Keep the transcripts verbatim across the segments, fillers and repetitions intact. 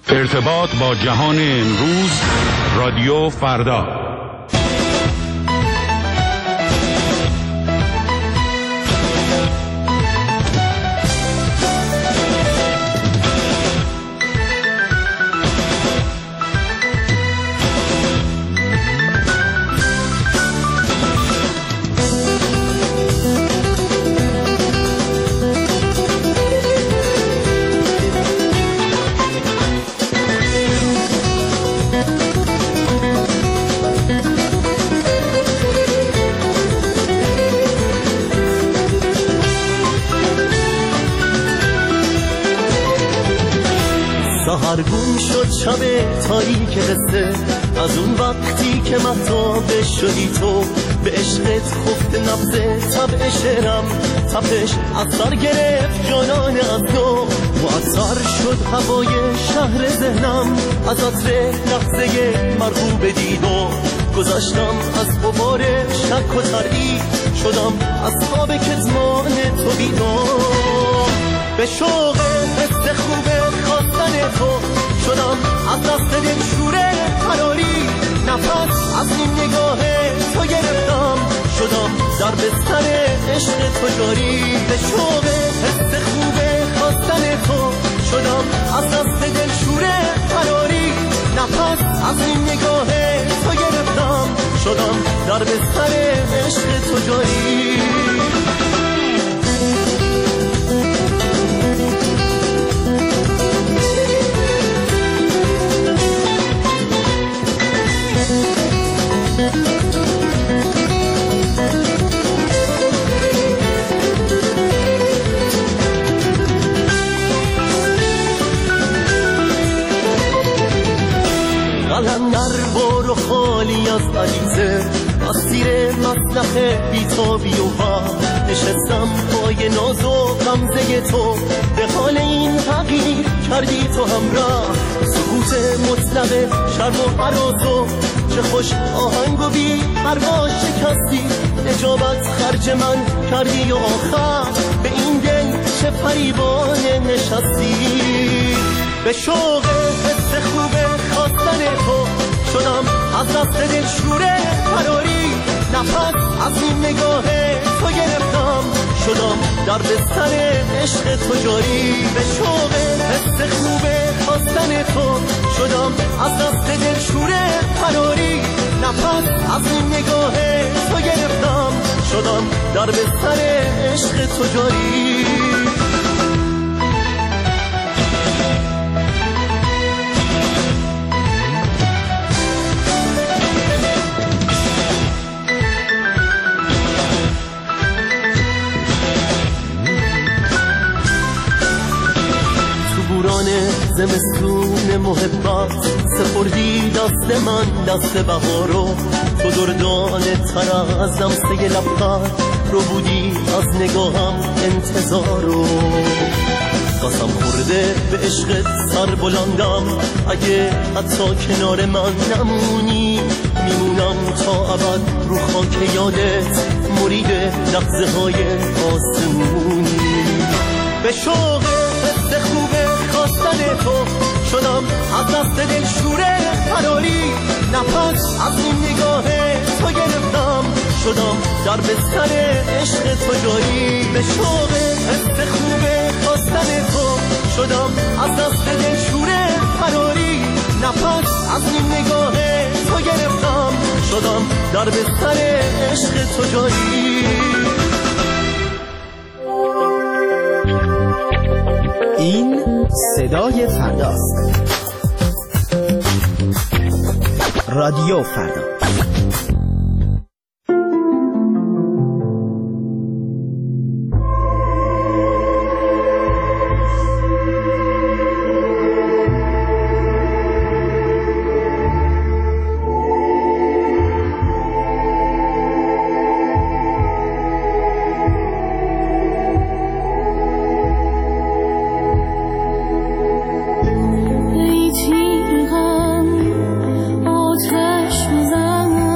ارتباط با جهان امروز، رادیو فردا. سحرگون شد شب تاریک قصه، از اون وقتی که مهتاب شدی تو، به عشقت خفت نبض طبع شعرم، تپش از سر گرفت جانان از نو، معطر شد هوای شهر ذهنم، از عطر لحظه مرغوب دیدو، گذشتم از غبار شک و تردید، شدم از خواب کتمان تو بیدار، به شوق حس خوب خواستن تو شدم، از دست دل شوره فراری، نفس از این نگاه تو گرفتم، شدم در بستر عشق تو جاری، به شوق حس خوب خواستن تو شدم، از دست دل شوره فراری، نفس از این نگاه تو گرفتم، شدم در بستر عشق تو جاری. قلندر بار و خالی از عریضه، مسیر مسلخ بیتابی و ها، نشستم پای ناز و غمزه تو، به حال این تغییر کردی تو همراه، سکوت مطلق شرم و حراس، چه خوش آهنگ و بی پروا شکستی، اجابت خرج من کردی و آخر به این دل چه فریبانه نشستی، به شوق حس خوب خواستن تو شدم، از دست دل شوره فراری، نفس از این نگاه تو گرفتم، شدم در بستر عشق تو جاری، به شوق حس خوب خواستن تو شدم، از دست دل شوره فراری، نفس از این نگاه تو گرفتم، شدم در بستر عشق تو جاری. زمستون محبت سپردی دست من دست بهارو، تو دردان تر از لمسه لبخند رو بودی از نگاهم انتظارو، قسم خورده به عشقت سر بلندم، اگه حتی کنار من نمونی میمونم تا ابد رو خاک یادت، مرید لحظه های آسمونی، به شوق حس خوبه خواستن تو شدم، از دست دل شوره فراری، نفس از این نگاه تو گرفتم، شدم در بستر عشق تو جاری، به شوق حس خوبه خواستن تو شدم، از دست دل شوره فراری، نفس از این نگاه تو گرفتم، شدم در بستر عشق تو جاری. این صدای فرداست. رادیو فردا. ای تیر غم آتش بزن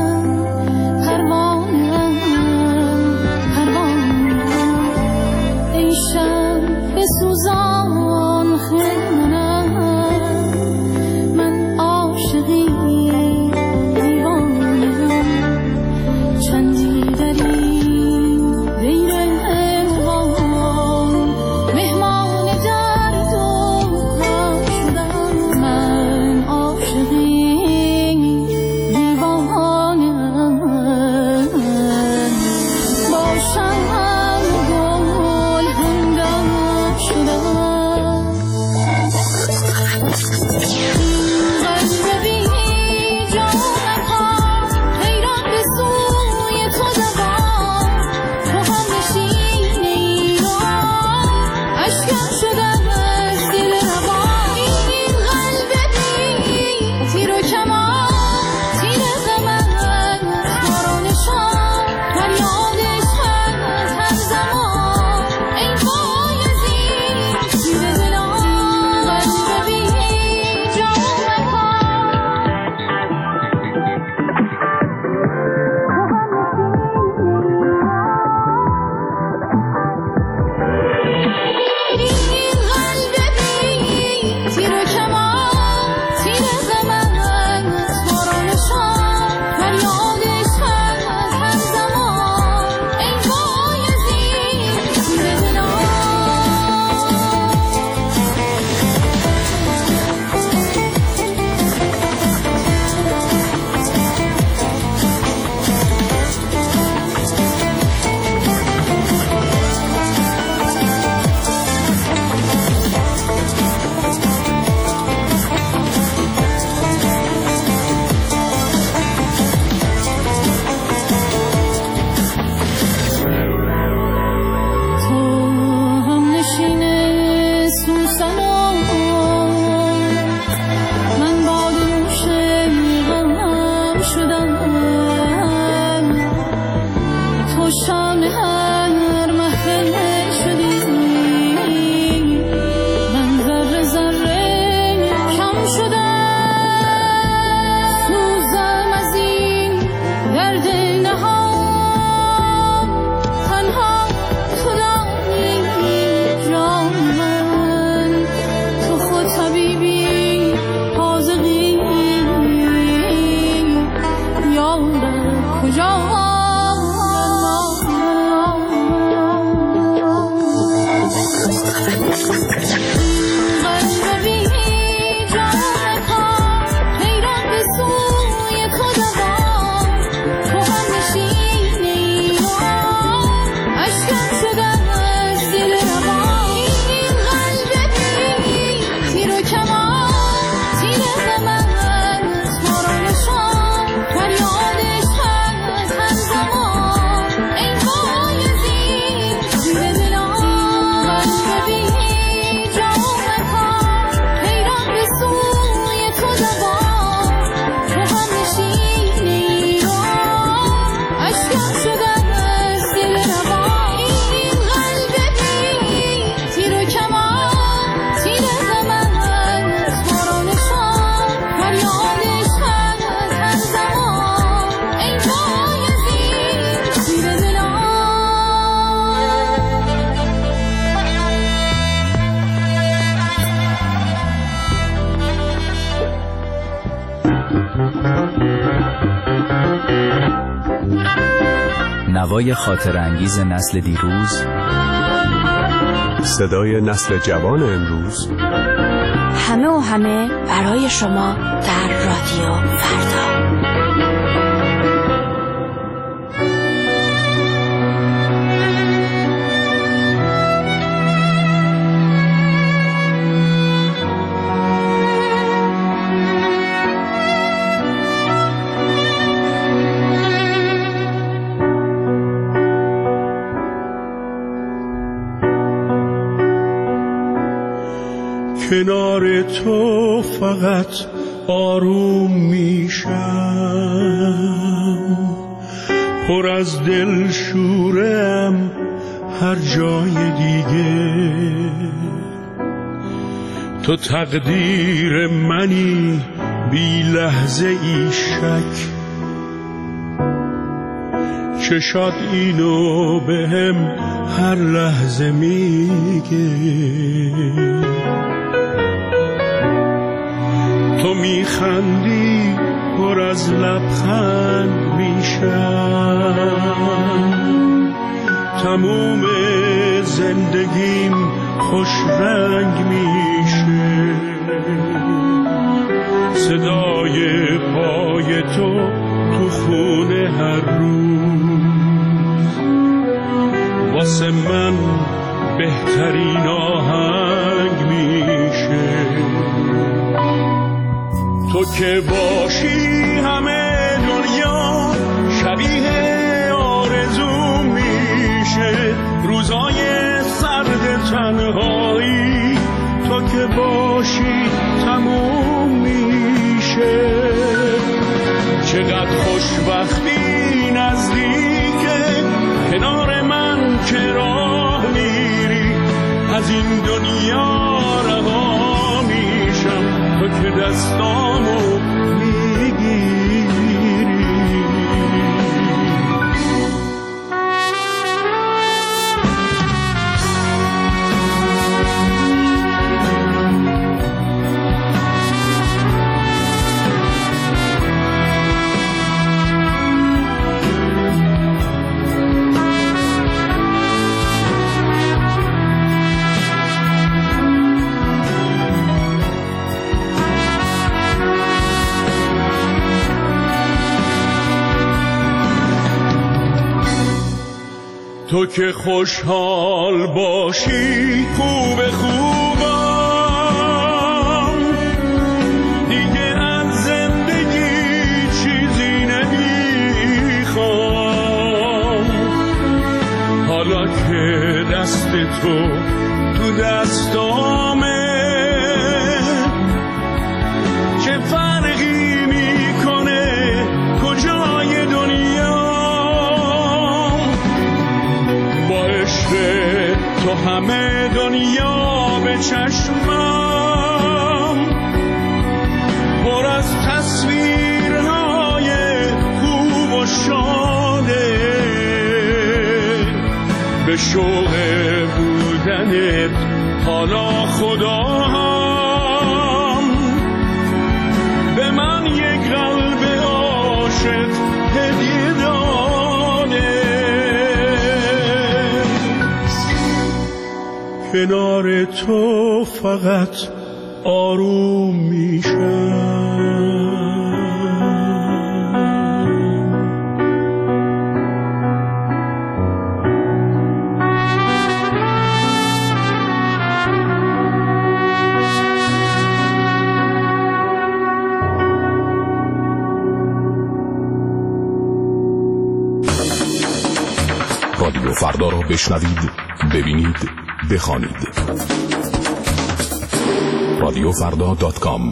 نوای خاطر انگیز نسل دیروز، صدای نسل جوان امروز، همه و همه برای شما در رادیو فردا. کنار تو فقط آروم میشم، پر از دل شورم هر جای دیگه. تو تقدیر منی بی لحظه ای شک، چشات اینو بهم هر لحظه میگه. تو میخندی پر از لبخند میشم، تموم زندگیم خوش رنگ میشه. صدای پای تو تو خونه هر روز واسه من بهترین آهنگ میشه. تو که باشی همه دنیا شبیه آرزو میشه. روزای سرد تنهایی تو که باشی تموم میشه. چقدر خوشبختی نزدیکه کنار من که راه میری. از این دنیا رها میشم تو که دستامو میگیری. تو که خوشحال باشی خوب خوبم، دیگه از زندگی چیزی نمیخوام. حالا که دست تو تو دستامه چه فرقی میکنه کجای دنیا. تو همه دنیا به چشمم پر از تصویرهای خوب و شاده. به شوق بودنت حالا خدا هم به من یک قلب عاشق هدیه داده. کنار تو فقط آروم میشم. رادیو فردا را بشنوید، ببینید، بخوانید. رادیو فردا دات کام.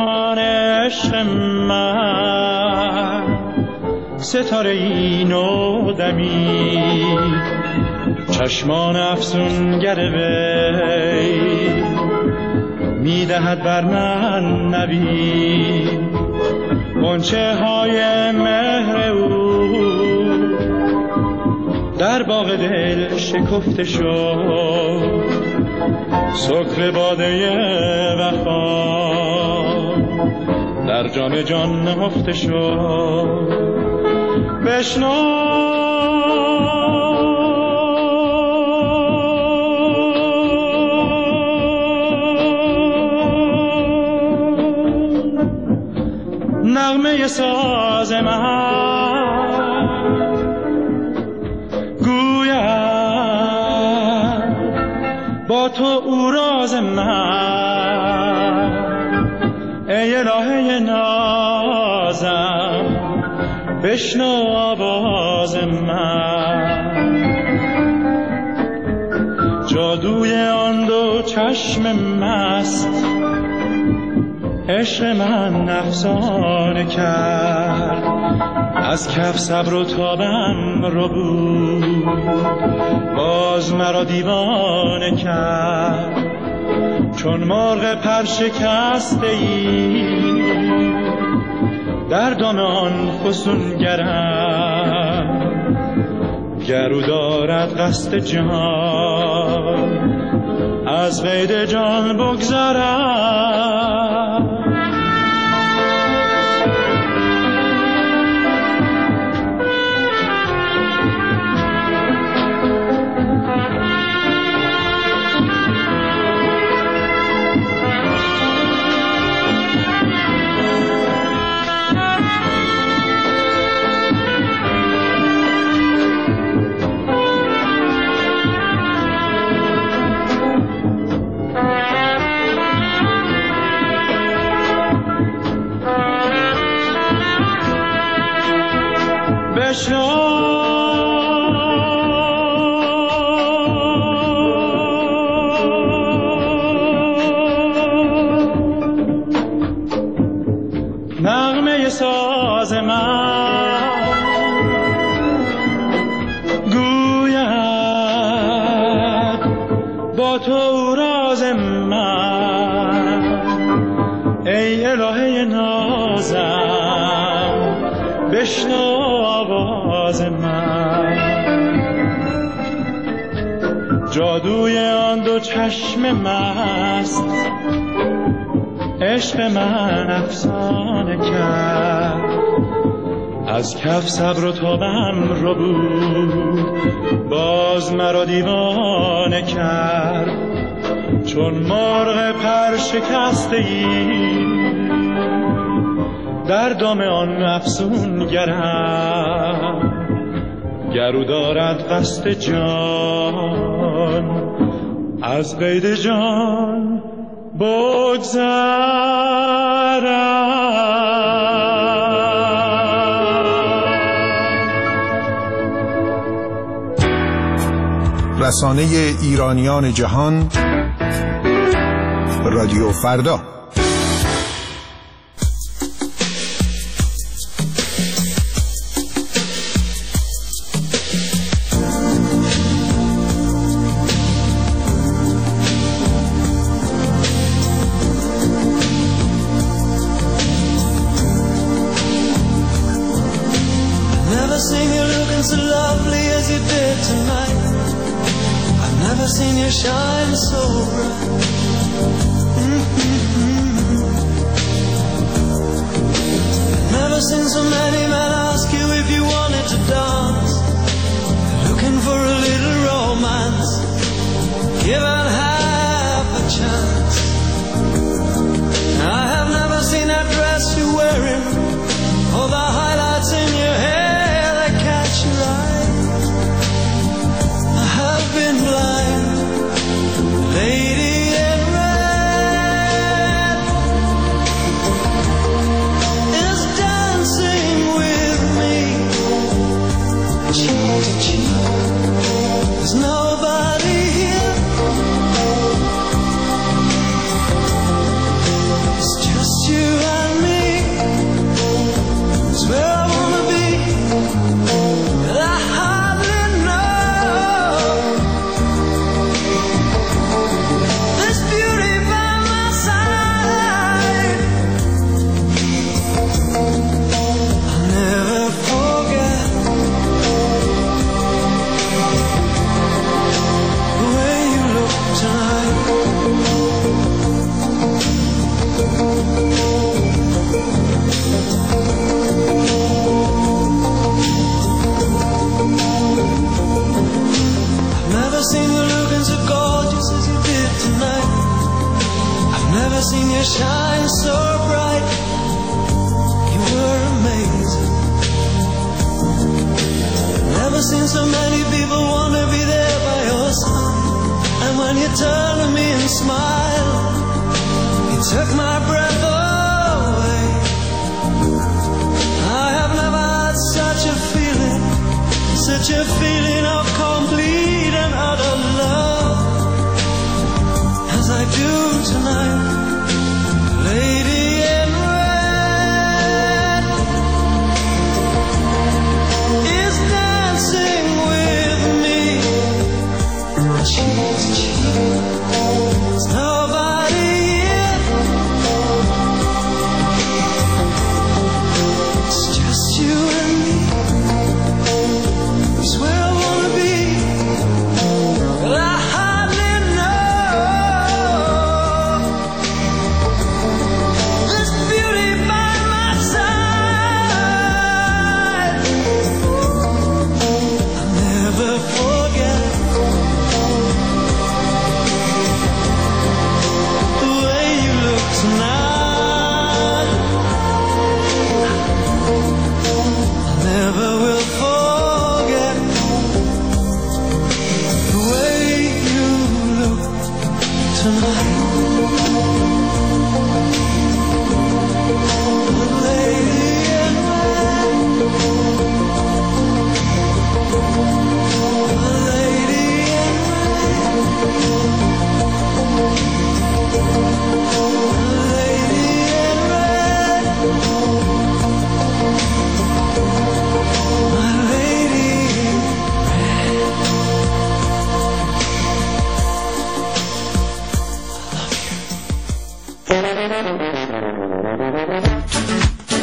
جان عشق من ستاره اینو دمید چشمان افسونگر وی میدهد بر من نوید غنچه های مهر او در باغ دل شکفته شد سکر باده وفا در جام جان نهفته شد بشنو نغمه ساز من گویم با تو او راز من ای الهه نازم بشنو آواز من جادوی آن دو چشم مست عشق من افسانه کرد از کف صبر و تابم رو بود باز مرا دیوانه کرد چون مرغ پرشکسته ای در دام آن فسونگرم گرو دارد قصد جان از قید جان بگذرم نغمه ساز من گوید با تو راز من ای الهه نازم بشنو آواز من جادوی آن دو چشم مست عشق من افسانه کرد از کف صبر و تابم رو بود باز مرا دیوانه کرد چون مرغ پر شکسته ای در دام آن افسونگرم گرو دارد قصد جان از قید جان رسانه ایرانیان جهان رادیو فردا. Lady in red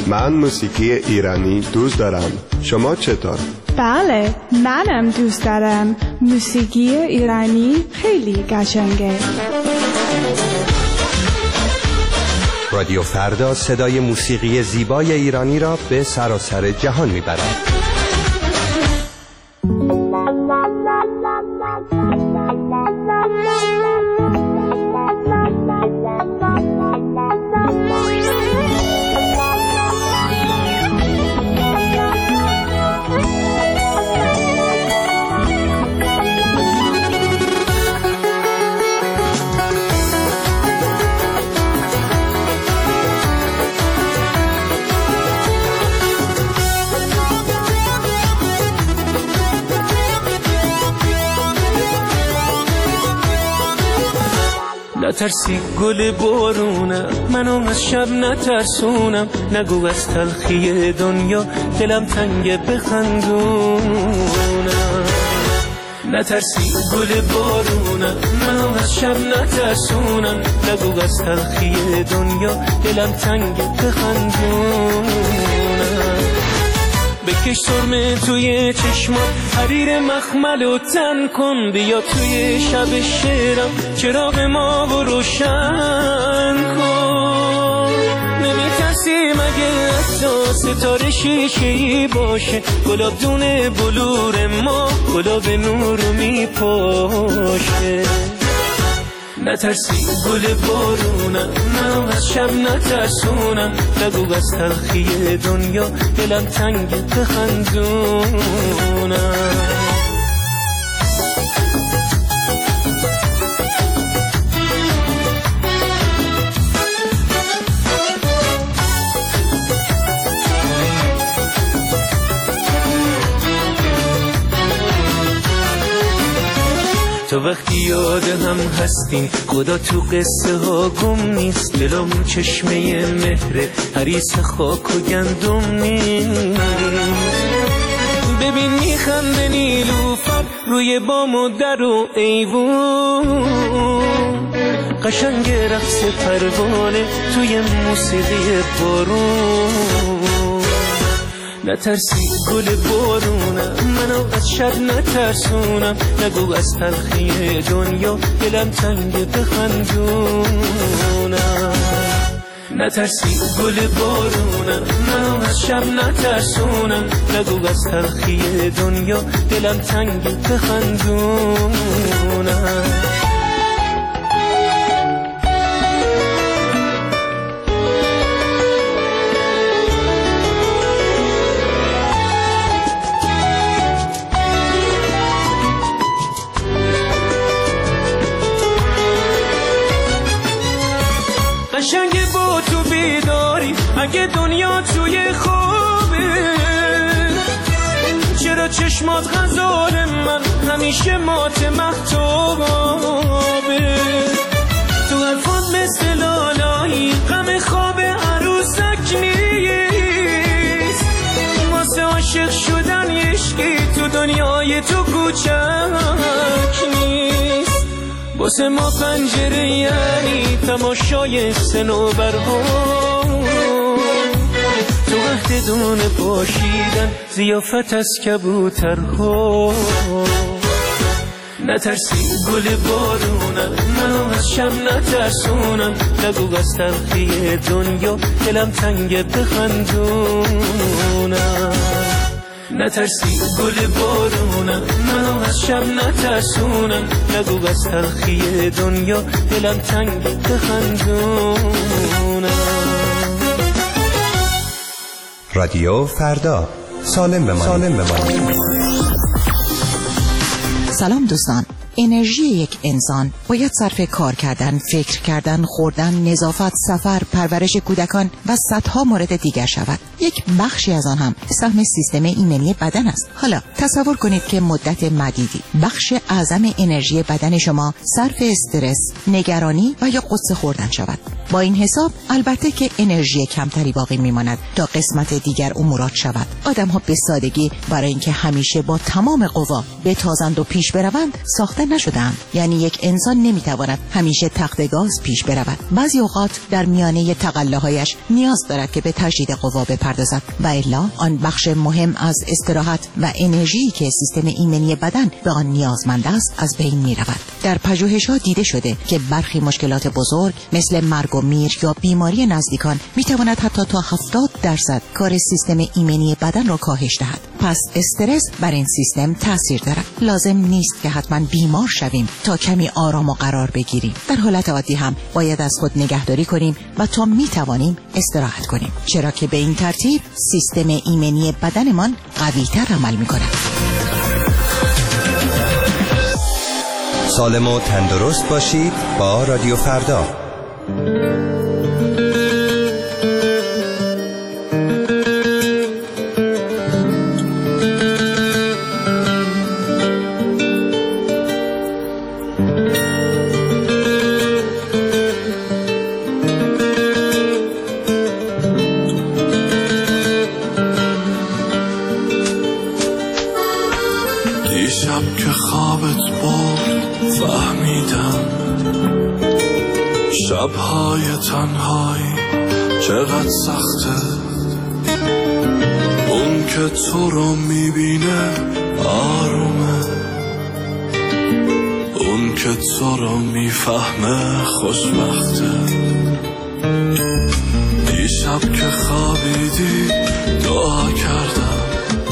من موسیقی ایرانی دوست دارم. شما چطور؟ بله، منم دوست دارم. موسیقی ایرانی خیلی قشنگه. رادیو فردا صدای موسیقی زیبای ایرانی را به سراسر جهان میبرد. نترسی گل بارونم، منو از شب نترسونم. نگو از تلخی دنیا دلم تنگه بخندونم. نترسی گل بارونم، منو از شب نترسونم. نگو از تلخی دنیا دلم تنگه بخندونم. بکش سرمه توی چشمات، حریر مخمل و تن کن. بیا توی شب شعرم چراغ ما و روشن کن. نمیترسی مگه حتی ستاره شیشه‌ای باشه؟ گلاب دونه بلور ما گلاب نور رو میپاشه. نترسی گل بارونم، من از شب نترسونم. نگو از تلخی دنیا دلم تنگ بخندونم. تو وقتی یاد هم هستیم، خدا تو قصه ها گم نیست. دلم چشمه مهره، حریص خاک و گندم نیست. ببین میخنده نیلوفر روی بام و در و ایوون. قشنگ رقص پروانه توی موسیقی بارون. نترسی گل بارونم، منو از شب نترسونم. نگو از تلخی دنیا دلم تنگ بخندونم. نترسی گل بارونم، منو از شب نترسونم. نگو از تلخی دنیا دلم تنگ بخندونم. قشنگ با تو بیداری اگه دنیا توی خوابه. چرا چشمات غزال من همیشه مات مختوبه؟ تو حرفات مثل لالایی غم خواب عروسک نیست. واسه عاشق شدن عشقی تو دنیای تو کوچک نیست. واسه ما پنجره یعنی تماشای صنوبرها. تو وقت دونه پاشیدن ضیافت از کبوترها. نترسی گل بارونم، منو از شب نترسونم. نگو از تلخی دنیا دلم تنگ بخندونم. نترسی گل بارونم، منو از شب نترسونم. نگو از تلخی دنیا دلم تنگ بخندونم. رادیو فردا، سالم بمانید. سالم بمانید. سلام دوستان. انرژی یک انسان باید صرف کار کردن، فکر کردن، خوردن، نظافت، سفر، پرورش کودکان و صدها مورد دیگر شود. یک بخشی از آن هم سهم سیستم ایمنی بدن است. حالا تصور کنید که مدت مدیدی بخش اعظم انرژی بدن شما صرف استرس، نگرانی و یا قصه خوردن شود. با این حساب البته که انرژی کمتری باقی میماند تا قسمت دیگر امورات شود. آدم ها به سادگی برای اینکه همیشه با تمام قوا بتازند و پیش بروند، ساختن ساخته نشده‌اند. یعنی یک انسان نمیتواند همیشه تخت گاز پیش برود. بعضی اوقات در میانه تقلاهایش نیاز دارد که به تجدید قوا بپردازد و الا آن بخش مهم از استراحت و انرژی که سیستم ایمنی بدن به آن نیازمند است از بین میرود. در پژوهش‌ها دیده شده که برخی مشکلات بزرگ مثل مرگ و میر یا بیماری نزدیکان میتواند حتی تا هفتاد درصد کار سیستم ایمنی بدن را کاهش دهد. پس استرس بر این سیستم تاثیر دارد. لازم نیست که حتما بیمار شویم تا کمی آرام و قرار بگیریم. در حالت عادی هم باید از خود نگهداری کنیم و تا میتوانیم استراحت کنیم، چرا که به این ترتیب سیستم ایمنی بدنمان قوی‌تر عمل می‌کند. سالم و تندرست باشید با رادیو فردا. دیشب که خوابت برد فهمیدم شبهای تنهایی چقدر سخته. اون که تو رو میبینه آرومه، اون که تو رو میفهمه خوشبخته. دیشب که خوابیدی دعا کردم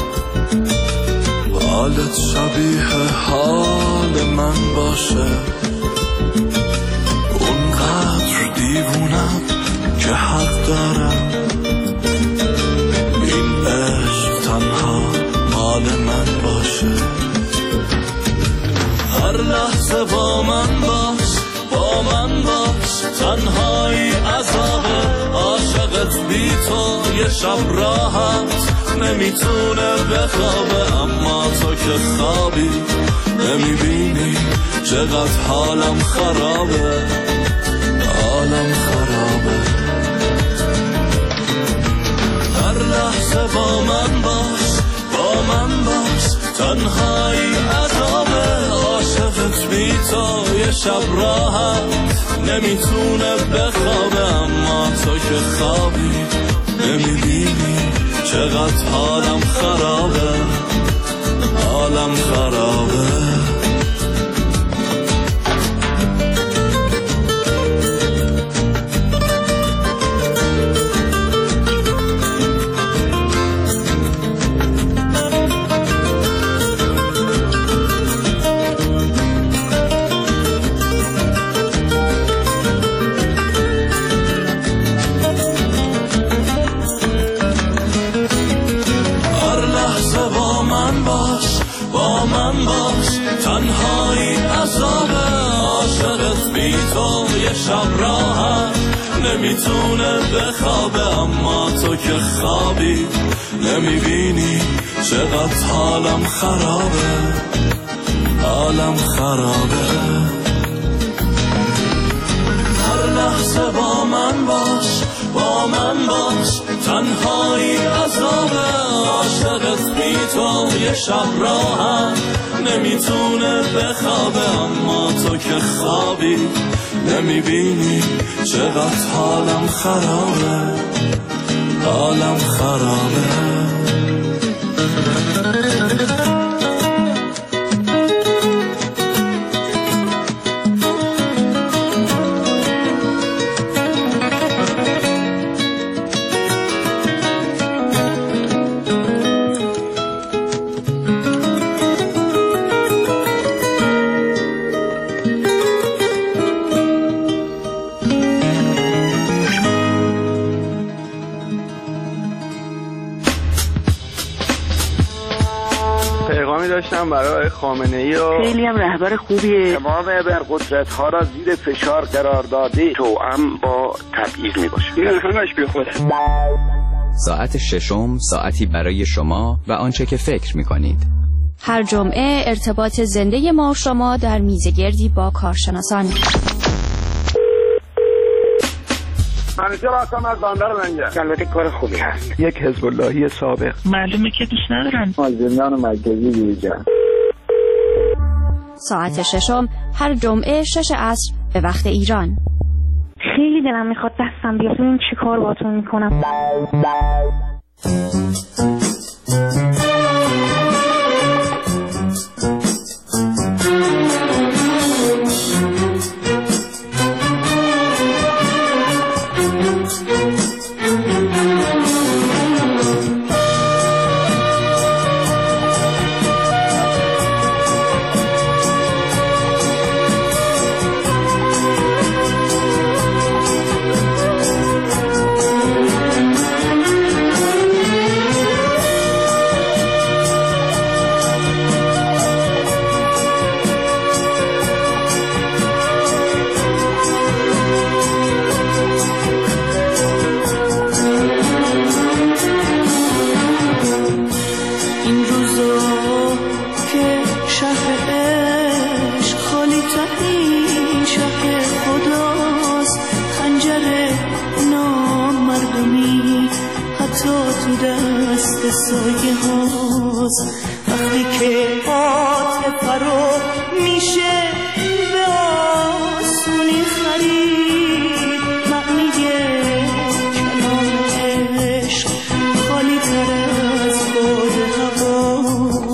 حالت شبیه حال من باشه. اونقدر دیوونم که حق دارم این عشق تنها مال من باشه. هر لحظه با من باش، با من باش، تنهایی عذابه. عاشقت بی تو یه شب راحت نمیتونه بخوابه، اما تو که خوابی نمیبینی چقدر حالم خرابه، حالم خرابه. هر لحظه با من باش، با من باش، تنهایی عذابه. عاشقت بی تو یه شب راحت نمیتونه بخوابه، اما تو که خوابی نمیبینی چقدر حالم خرابه، حالم خرابه. تنهایی عذابه. عاشقت بی تو یه شب راحت نمیتونه بخوابه، اما تو که خوابی نمیبینی چقدر حالم خرابه، حالم خرابه. هر لحظه با من باش، با من باش، تنهایی عذابه. عاشقت بی تو یه شب راحت نمیتونه بخوابه، اما تو که خوابی نمیبینی چقدر حالم خرابه، حالم خرابه. داشتم برای خامنه‌ای و خیلی هم رهبر خوبیه. تمام ابرقدرت‌ها را زیر فشار قرار داده، توأم با تبعیض میباشه. این همش بی خوده. ساعت ششم ساعتی برای شما و آنچه که فکر می‌کنید. هر جمعه ارتباط زنده ما و شما در میزگردی با کارشناسان. منیجر هستم از بندر لنگر. البته کار خوبی هست. یک حزب اللهی سابق. معلومه که دوست ندارن. از زندان مرکزی بیرون. ساعت ششم هر جمعه شش عصر به وقت ایران. خیلی دلم میخواد دستم بیاد ببینم چی کار باهاتون میکنم. وقتی که عاطفه فرو میشه به آسونی خرید، معنی کلام عشق خالی تر از باد هوا.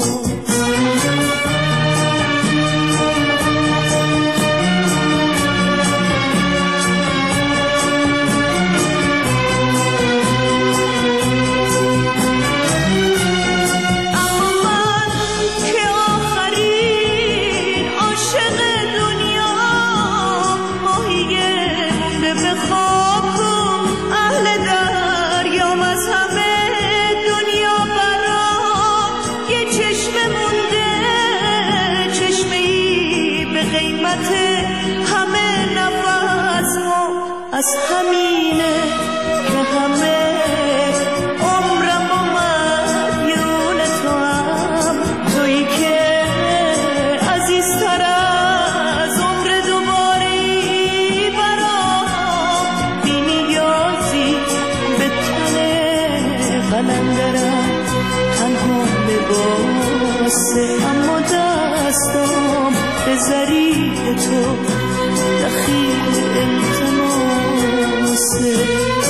از همینه که همه عمرم و مدیون تو هم، تویی که عزیزتر از عمر دوباری برام، بی نیازی به تن قلندرم تنها لباسه، اما دستم به ضریح تو دخیل التماسه.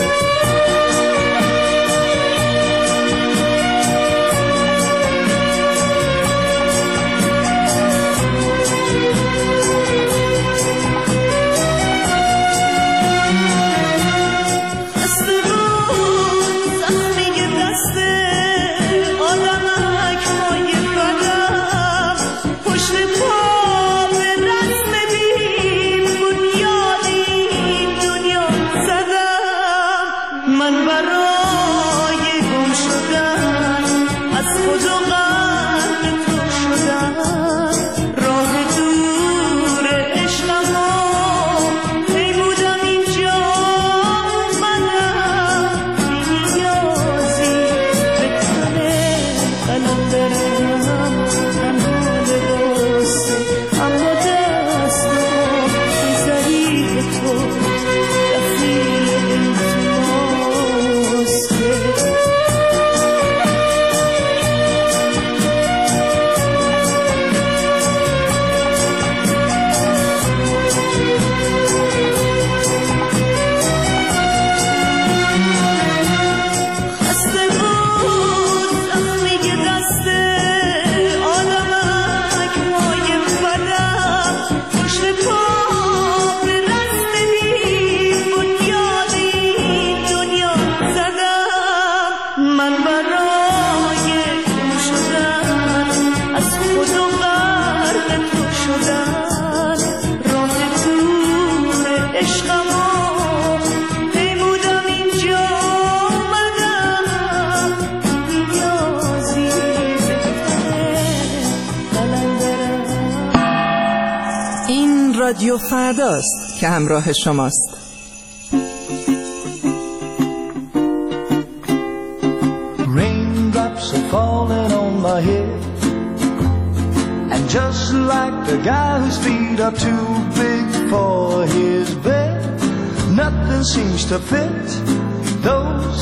رادیو فرداست که همراه شماست. Raindrops are falling on my head, and just like the guy whose feet are too big for his bed, nothing seems to fit. Those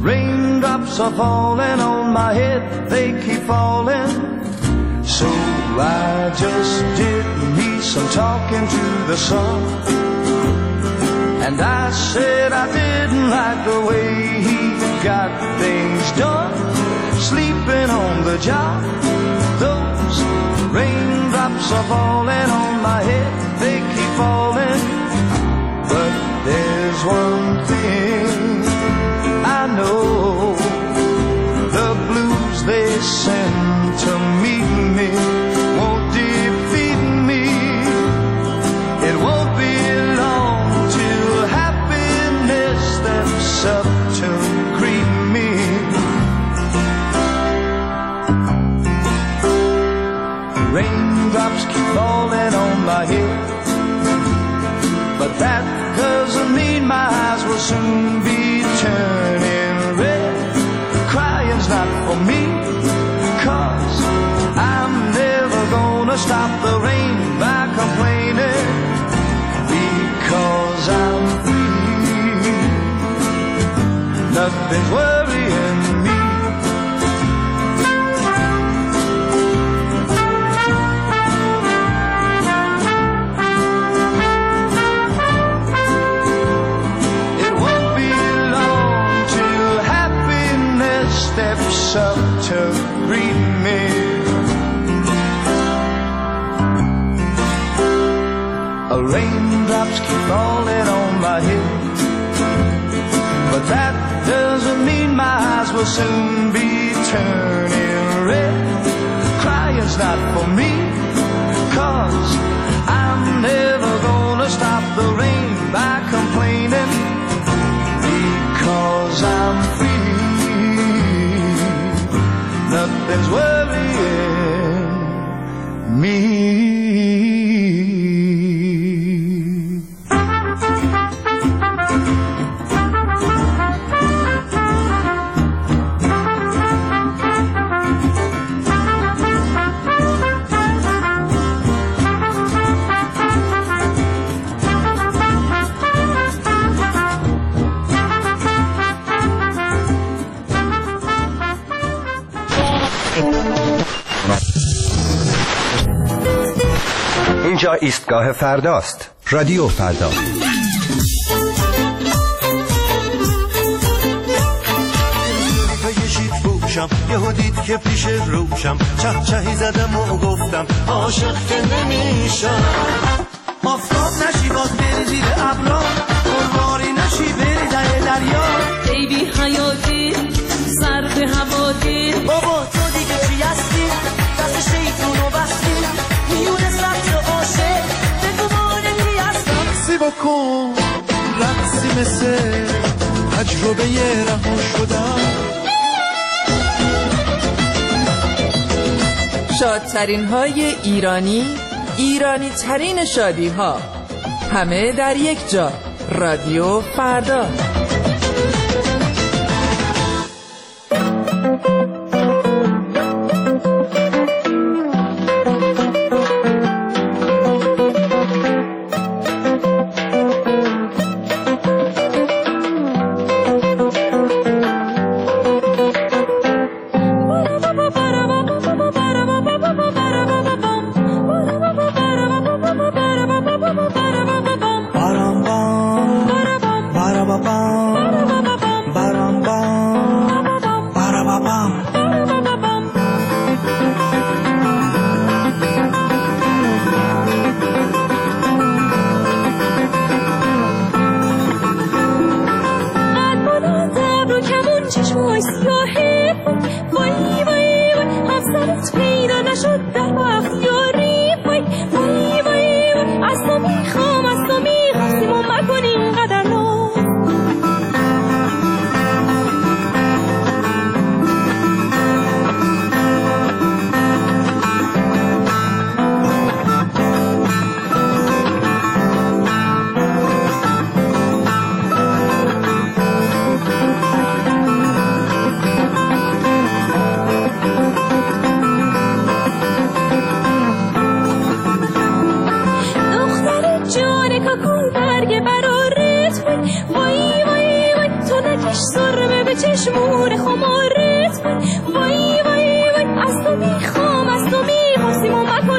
raindrops are falling on my head, they keep falling. So I just did me some talking to the sun, and I said I didn't like the way he got things done, sleeping on the job. Those raindrops are falling on my head, they keep falling. But there's one thing I know, the blues they send to meet me won't defeat me. It won't be long till happiness steps up to greet me. Raindrops keep falling on my head, but that doesn't mean my eyes will soon be turning red. Crying's not for me, 'cause I'm never gonna stop the rain by complaining, because I'm free. Nothing's worrying me. Steps up to greet me. Raindrops keep falling on my head, but that doesn't mean my eyes will soon be turning red. Crying's not for me, 'cause I'm never gonna stop the rain by complaining, because I'm free. Nothing's worrying me. اینجا ایستگاه فرداست. رادیو فردا. یهو دید که پیش روشم، چه چهی زدم و گفتم عاشق که نمیشم. آفتاب نشی باز بری زیر ابرا، قربانی نشی بری در دریا. ای بی حیاتی سر به هواتی، بابا تو دیگه چی هستی؟ دست شیطونو بستی میونه سبز عاشق، بگو مانه کی هستم. سی بکن رقصی مثل تجربه رها شدم. شادترین های ایرانی، ایرانی ترین شادی ها، همه در یک جا. رادیو فردا. خمارت وای وای وای از تو میخوام، از تو میخواستیم و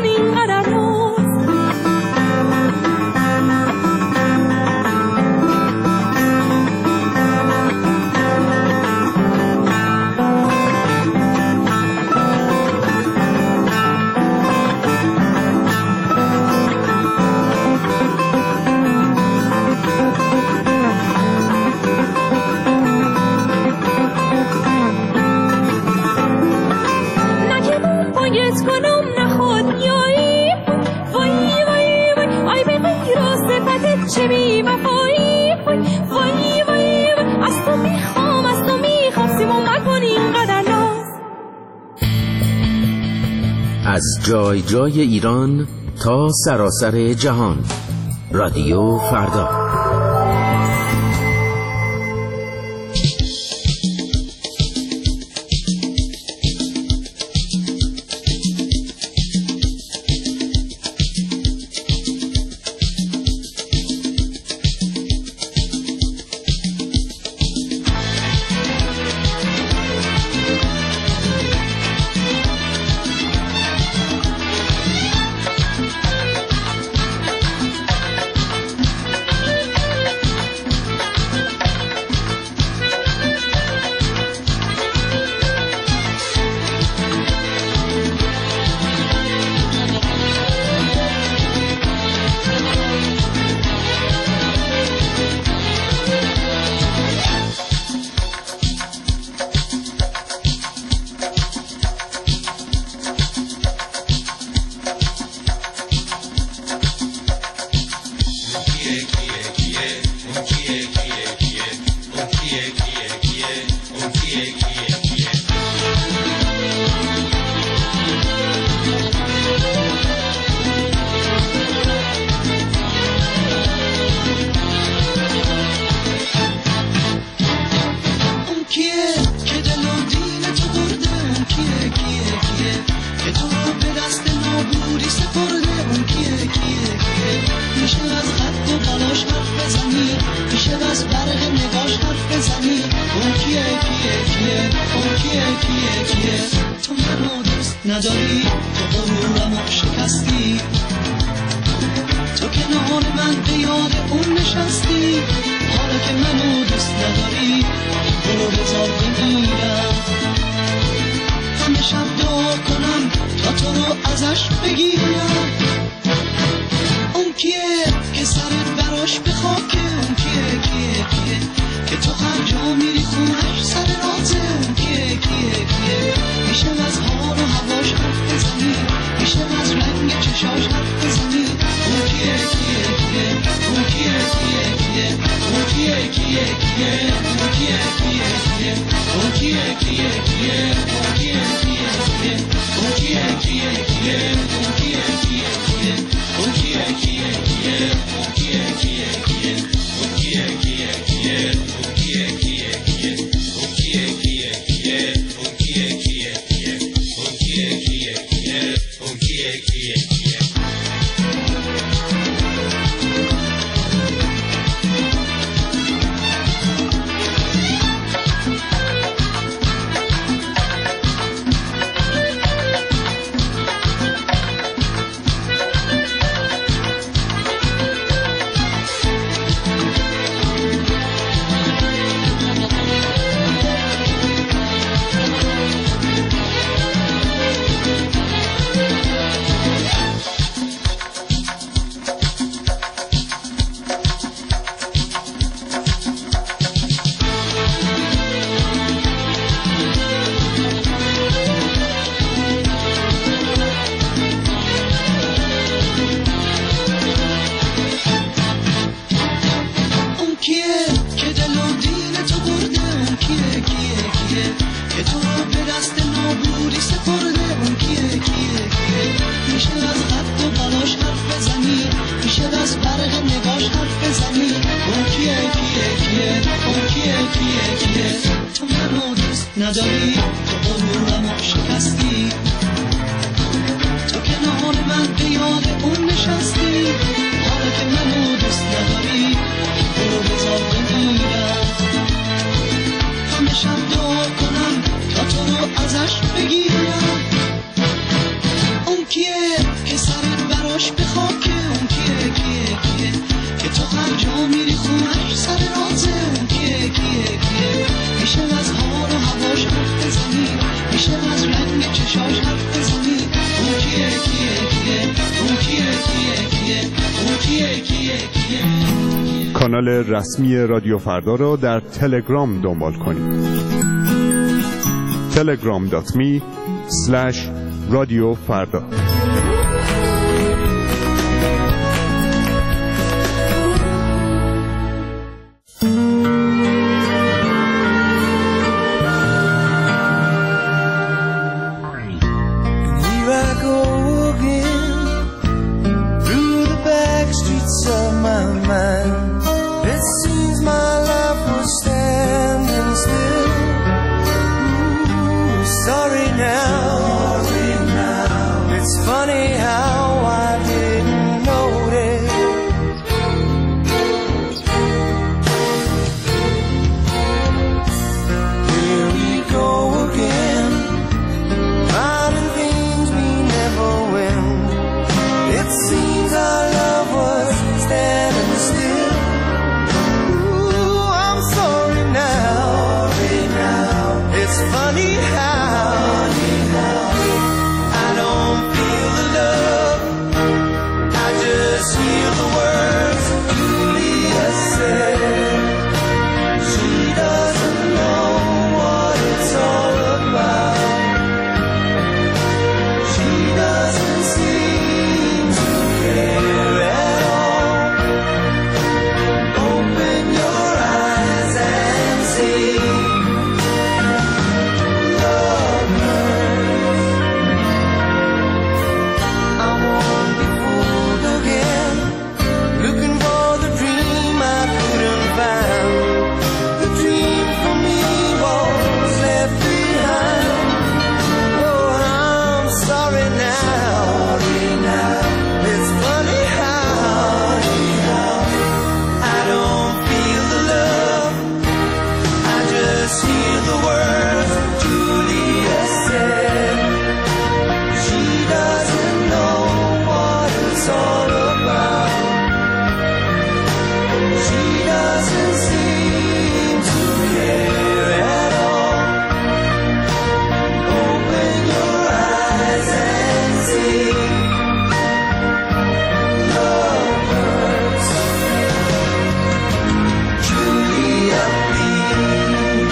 از جای جای ایران تا سراسر جهان. رادیو فردا. نداری تو غرورم شکستی، تو کنار من به یاد اون نشستی. حالا که منو دوست نداری برو بذار بمیرم. همه شب دعا کنم تا تو رو ازش بگیرم. اون کیه که سرت براش به خاکه؟ اون کیه کیه کیه که تو هر جا میری خونش سر رازه؟ اون کیه کیه کیه میشه از حال و هواش حرف بزنی، میشه از رنگ چشاش حرف بزنی. اون کیه کیه کیه اون کیه کیه کیه اون کیه کیه کیه اون کیه کیه کیه اون کیه کیه کیه اون کیه کیه کیه اون کیه کیه کیه اون کیه کیه کیه اون کیه کیه کیه اون کیه کیه کیه اون کیه کیه کیه اون کیه کیه کیه اون کیه کیه کیه اون کیه کیه کیه اون کیه کیه کیه اون کیه کیه کیه. نداری تو غرورم شکستی، تو کنار من به یاد اون نشستی. حالا که منو دوست نداری برو بذار بمیرم. همه شب دعا کنم تا تو رو ازش بگیرم. اون کیه که سرت براش به خاکه؟ اون کیه کیه کیه که تو هر جا میری خونش سر رازه؟ اون کیه کیه کیه میشه از حال و هواش حرف بزنی، میشه از رنگ چشاش حرف بزنی. اون کیه کیه کیه اون کیه کیه کیه اون کیه کیه کیه. کانال رسمی رادیو فردا را در تلگرام دنبال کنید. تلگرام دات می اسلش رادیو فردا. I go It's funny how I don't feel the love, I just hear the words Julia said. She doesn't know what it's all about. She doesn't seem to care at all. Open your eyes and see. Love hurts. I won't be fooled again, looking for the dream I couldn't find. The dream for me was left behind. Oh, I'm sorry now. It's funny how I don't feel the love, I just hear the words Julia said. She doesn't know what it's all about. She doesn't seem to care at all. Open your eyes and see. Love hurts. Julia, please.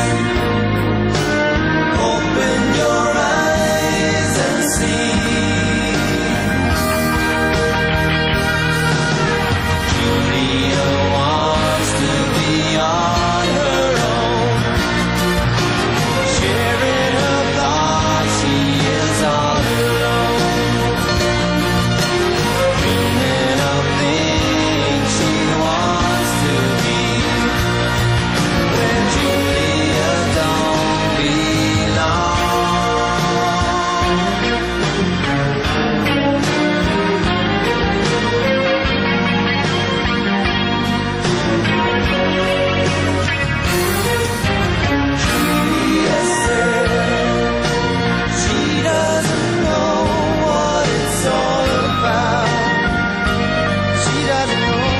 Open your eyes and see. Julia wants to be on her own, sharing her thoughts. She is all alone, dreaming of things she wants to be, where Julia don't belong. Julia said she doesn't know what it's all about. She doesn't know.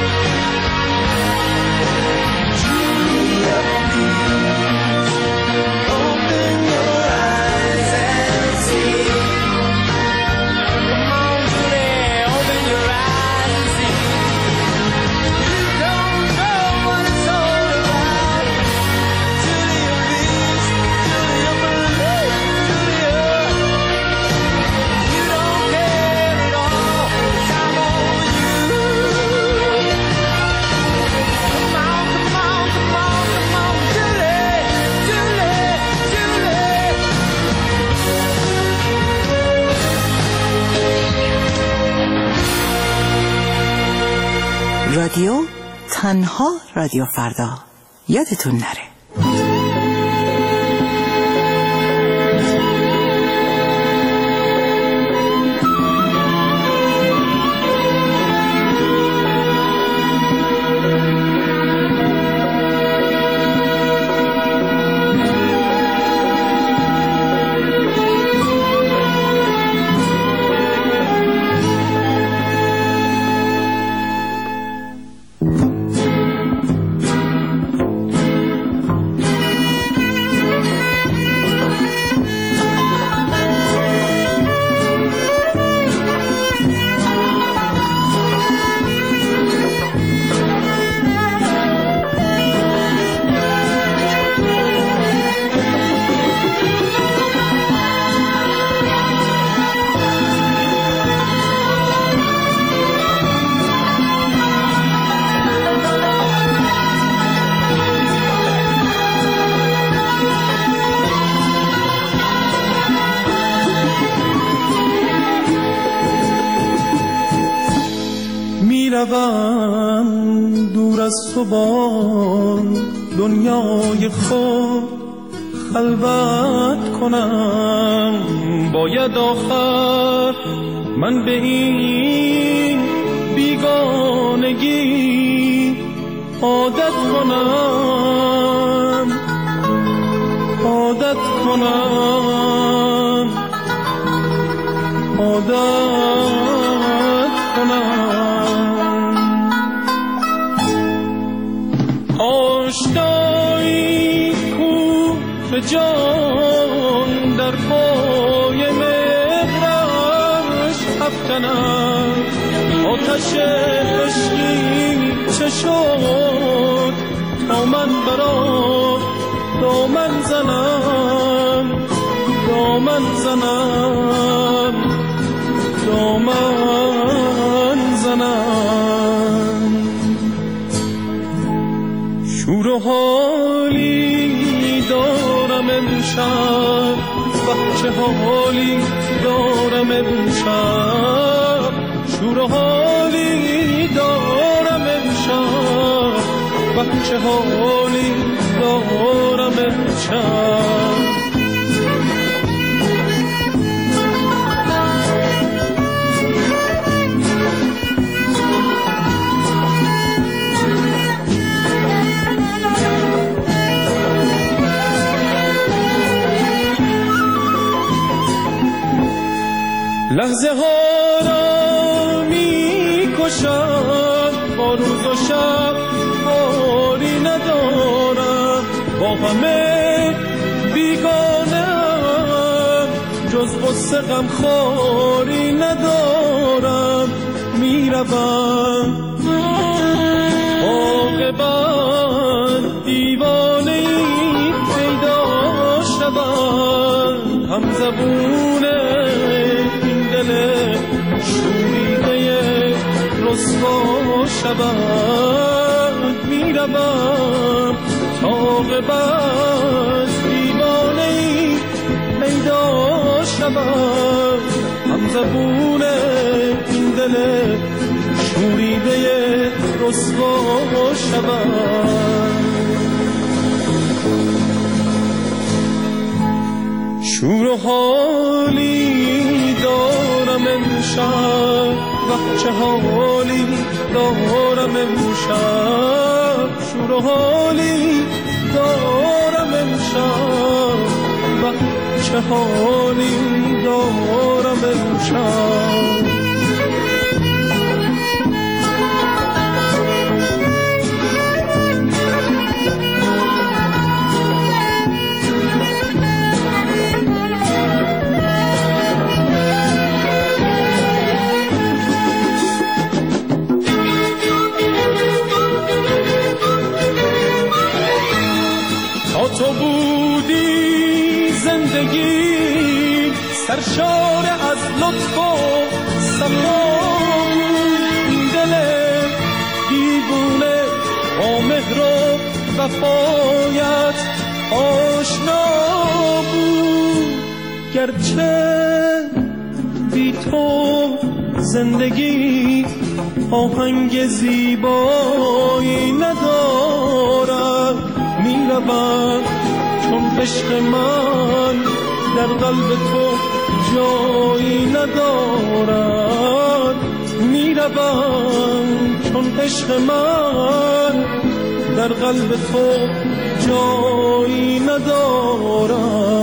Julia, please. Open your eyes and see. Come on, Julia, open your eyes and see. You don't know what it's all about. Julia, please. Julia, believe. Julia, you don't care at all. Time on you. Come on, come on, come on, come on, Julie, Julie, Julie. رادیو تنها رادیو فردا، یادتون نره. میروم دور از تو با دنیای خود خلوت کنم. باید آخر من به این بیگانگی عادت کنم، عادت کنم، عادت کنم. آشنایی کو به جان در پای مهرش افکنم. آتش عشقی چه شد تا من برا دامن زنم، دامن زنم، دامن زنم. شور و حالی دارم امشب، بچه حالی دارم امشب. شور و حالی دارم امشب، بچه حالی دارم امشب. لحظه ها را می کشم، با روز و شب کاری ندارم. با همه بیگانم، جز غصه غم خواری ندارم. می روم عاقبت دیوانه ای پیدا شود، هم زبونه شوریده رسوا شود. می روم تا عاقبت دیوانه ای پیدا شود، هم زبون این دل شوریده رسوا شود. شور و حالی دارم امشب، بچه حالی دارم امشب. شور و حالی دارم امشب، بچه حالی دارم امشب. تو بودی زندگی سرشار از لطف و صفا، این دل دیوونه با مهر و وفایت آشنا بود. گرچه بی تو زندگی آهنگ زیبایی ندارد. می روم چون عشق من در قلب تو جایی ندارد. می روم چون عشق من در قلب تو جایی ندارد.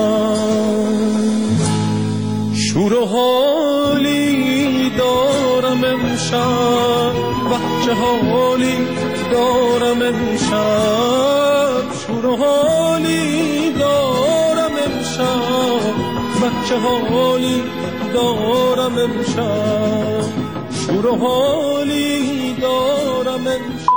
شور و حالی دارم امشب، بچه حالی دارم امشب. شور و حالی دارم امشب، بچه حالی دارم امشب. شور و حالی دارم امشب.